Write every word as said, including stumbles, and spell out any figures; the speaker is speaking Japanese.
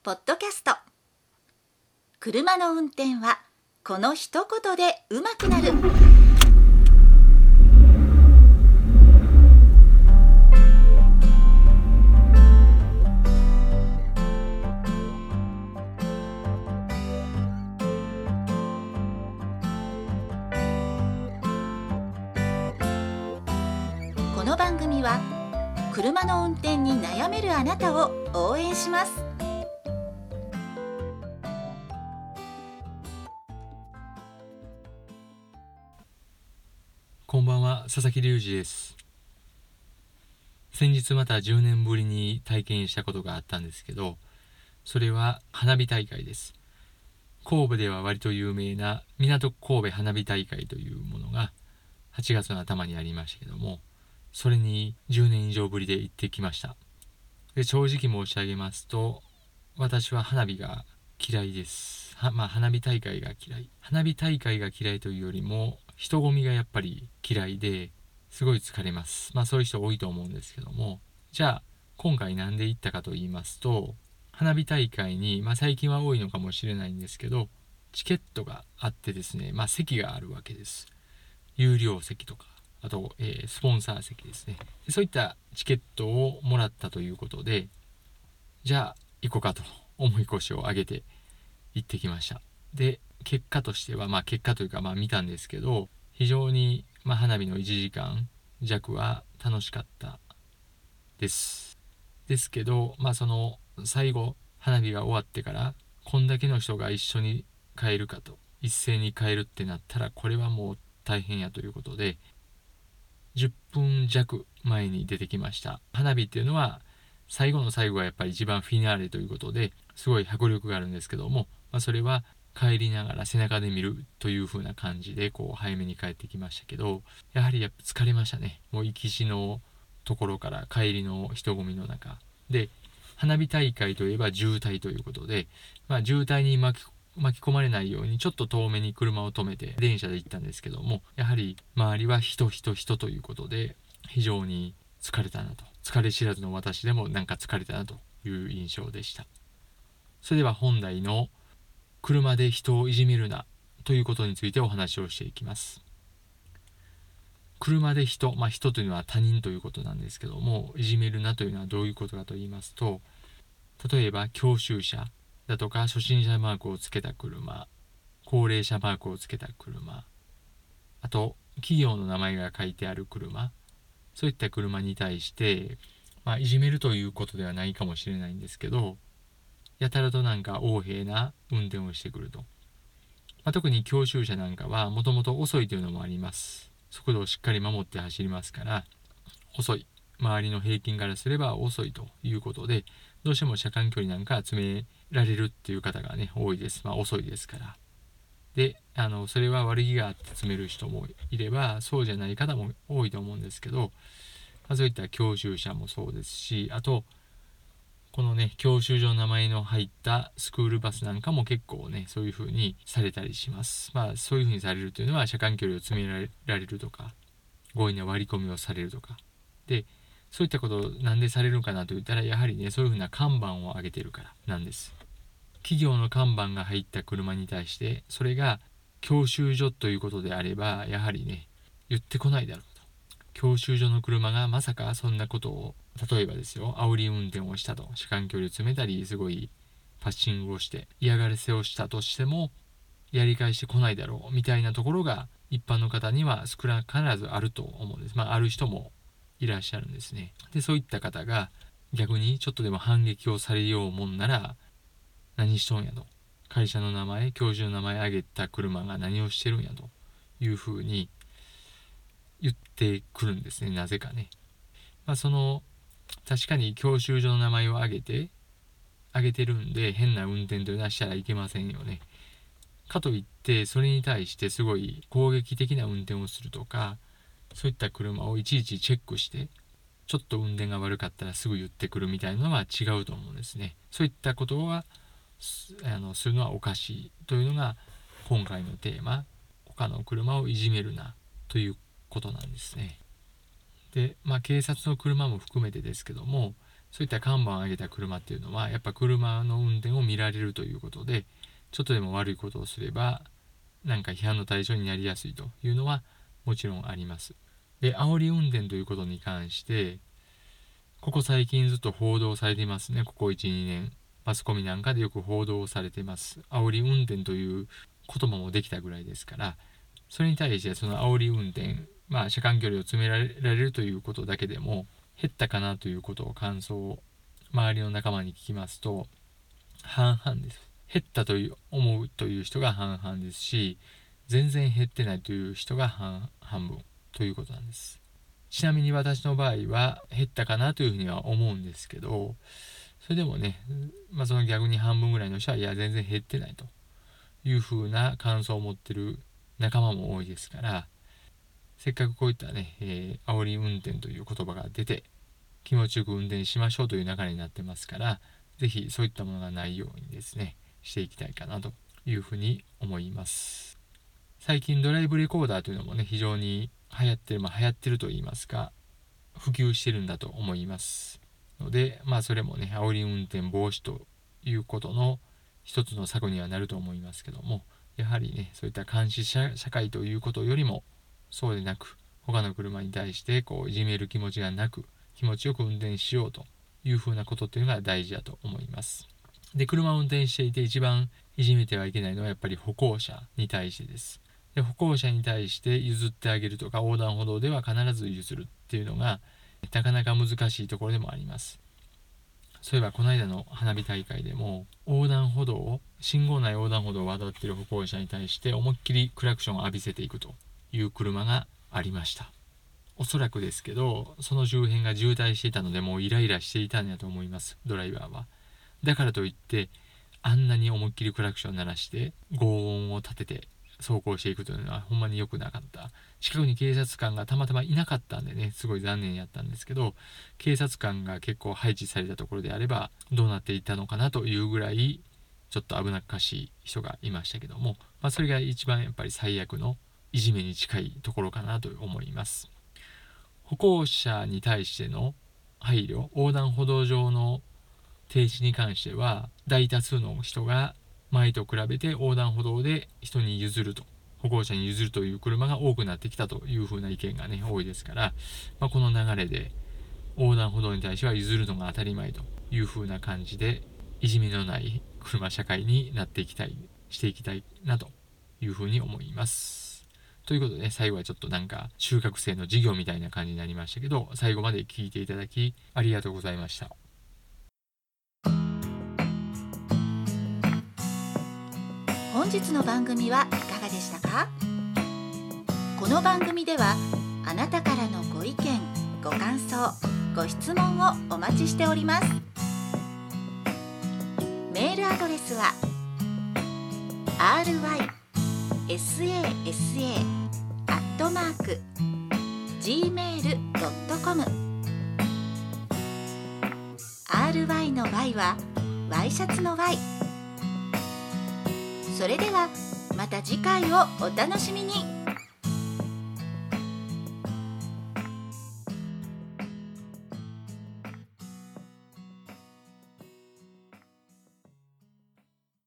ポッドキャスト。車の運転はこの一言で上手くなる。この番組は車の運転に悩めるあなたを応援します。 こんばんは、佐々木隆二です。先日またじゅうねんぶりに体験したことがあったんですけど、それは花火大会です。神戸では割と有名な港区神戸花火大会というものがはちがつの頭にありましたけども、それにじゅうねん以上ぶりで行ってきました。で、正直申し上げますと、私は花火が嫌いです。はまあ花火大会が嫌い。花火大会が嫌いというよりも、人混みがやっぱり嫌いですごい疲れます。まあそういう人多いと思うんですけども、じゃあ今回なんで行ったかと言いますと、花火大会に、まあ最近は多いのかもしれないんですけど、チケットがあってですね、まあ席があるわけです。有料席とか、あと、えー、スポンサー席ですねで。そういったチケットをもらったということで、じゃあ行こうかと思い越しを上げて行ってきました。で、結果としては、まあ結果というかまあ見たんですけど、非常に、まあ、花火のいちじかんじゃくは楽しかったです。ですけど、まあその最後花火が終わってからこんだけの人が一緒に帰るかと、一斉に帰るってなったらこれはもう大変やということで、じゅっぷんじゃく前に出てきました。花火っていうのは最後の最後がやっぱり一番フィナーレということですごい迫力があるんですけども、まあ、それは帰りながら背中で見るという風な感じでこう早めに帰ってきましたけど、やはりやっぱ疲れましたね。もう行きしのところから帰りの人混みの中で、花火大会といえば渋滞ということで、まあ、渋滞に巻き巻き込まれないようにちょっと遠めに車を止めて電車で行ったんですけども、やはり周りは人人人ということで非常に疲れたなと、疲れ知らずの私でもなんか疲れたなという印象でした。それでは本題の車で人をいじめるなということについてお話をしていきます。車で人、まあ人というのは他人ということなんですけども、いじめるなというのはどういうことかと言いますと、例えば教習車だとか初心者マークをつけた車、高齢者マークをつけた車、あと企業の名前が書いてある車、そういった車に対して、まあ、いじめるということではないかもしれないんですけど、やたらとなんか横柄な運転をしてくると、まあ、特に教習車なんかはもともと遅いというのもあります。速度をしっかり守って走りますから遅い、周りの平均からすれば遅いということで、どうしても車間距離なんか詰められるっていう方がね多いです。まあ遅いですから。で、あのそれは悪気があって詰める人もいればそうじゃない方も多いと思うんですけど、まあ、そういった教習車もそうですし、あとこのね教習所の名前の入ったスクールバスなんかも結構ねそういう風にされたりします。まあそういう風にされるというのは車間距離を詰められるとか、強引な割り込みをされるとかで、そういったことをなんでされるのかなと言ったら、やはりねそういう風な看板を上げてるからなんです。企業の看板が入った車に対してそれが教習所ということであれば、やはりね言ってこないだろうと。教習所の車がまさかそんなことを、例えばですよ、煽り運転をしたと、車間距離を詰めたりすごいパッシングをして嫌がらせをしたとしてもやり返してこないだろうみたいなところが一般の方には少なからずあると思うんです。まあある人もいらっしゃるんですね。で、そういった方が逆にちょっとでも反撃をされようもんなら、何しとんやと、会社の名前、教授の名前挙げた車が何をしてるんやというふうに言ってくるんですね。なぜかね。まあその確かに教習所の名前を挙げて挙げてるんで変な運転というのはしたらいけませんよね。かといってそれに対してすごい攻撃的な運転をするとか、そういった車をいちいちチェックしてちょっと運転が悪かったらすぐ言ってくるみたいなのは違うと思うんですね。そういったことはあのするのはおかしいというのが今回のテーマ、他の車をいじめるなということなんですね。で、まあ警察の車も含めてですけども、 そういった看板を上げた車っていうのはやっぱ車の運転を見られるということで、ちょっとでも悪いことをすればなんか批判の対象になりやすいというのはもちろんあります。で、煽り運転ということに関してここ最近ずっと報道されていますね。ここ いちにねんマスコミなんかでよく報道されています。煽り運転という言葉もできたぐらいですから、それに対してその煽り運転、まあ車間距離を詰められられるということだけでも減ったかなということを感想を周りの仲間に聞きますと半々です。減ったという思うという人が半々ですし、全然減ってないという人が 半, 半分ということなんです。ちなみに私の場合は減ったかなというふうには思うんですけど、それでもね、まあ、その逆に半分ぐらいの人はいや全然減ってないというふうな感想を持ってる仲間も多いですから、せっかくこういったね、えー、煽り運転という言葉が出て気持ちよく運転しましょうという流れになってますから、ぜひそういったものがないようにですねしていきたいかなというふうに思います。最近ドライブレコーダーというのもね非常に流行ってる、まあ、流行ってると言いますか普及してるんだと思いますので、まあそれもね煽り運転防止ということの一つの策にはなると思いますけども、やはりねそういった監視社会ということよりもそうでなく他の車に対してこういじめる気持ちがなく気持ちよく運転しようというふうなことっていうのが大事だと思います。で、車を運転していて一番いじめてはいけないのはやっぱり歩行者に対してです。で、歩行者に対して譲ってあげるとか横断歩道では必ず譲るっていうのがなかなか難しいところでもあります。そういえばこの間の花火大会でも横断歩道を信号内横断歩道を渡っている歩行者に対して思いっきりクラクションを浴びせていくという車がありました。おそらくですけどその周辺が渋滞していたのでもうイライラしていたんだと思います、ドライバーは。だからといってあんなに思いっきりクラクション鳴らして轟音を立てて走行していくというのはほんまに良くなかった。近くに警察官がたまたまいなかったんでねすごい残念やったんですけど、警察官が結構配置されたところであればどうなっていったのかなというぐらいちょっと危なっかしい人がいましたけども、まあ、それが一番やっぱり最悪のいじめに近いところかなと思います。歩行者に対しての配慮、横断歩道上の停止に関しては大多数の人が前と比べて横断歩道で人に譲ると歩行者に譲るという車が多くなってきたというふうな意見がね多いですから、まあ、この流れで横断歩道に対しては譲るのが当たり前というふうな感じでいじめのない車社会になっていきたいしていきたいなというふうに思います。ということで、ね、最後はちょっとなんか中学生の授業みたいな感じになりましたけど、最後まで聞いていただきありがとうございました。 本日の番組はいかがでしたか？この番組ではあなたからのご意見、ご感想、ご質問をお待ちしております。メールアドレスは アールワイエスエーエスエー アットマーク ジーメール ドットコム アールワイ の Y はワイシャツの Y。 それではまた次回をお楽しみに。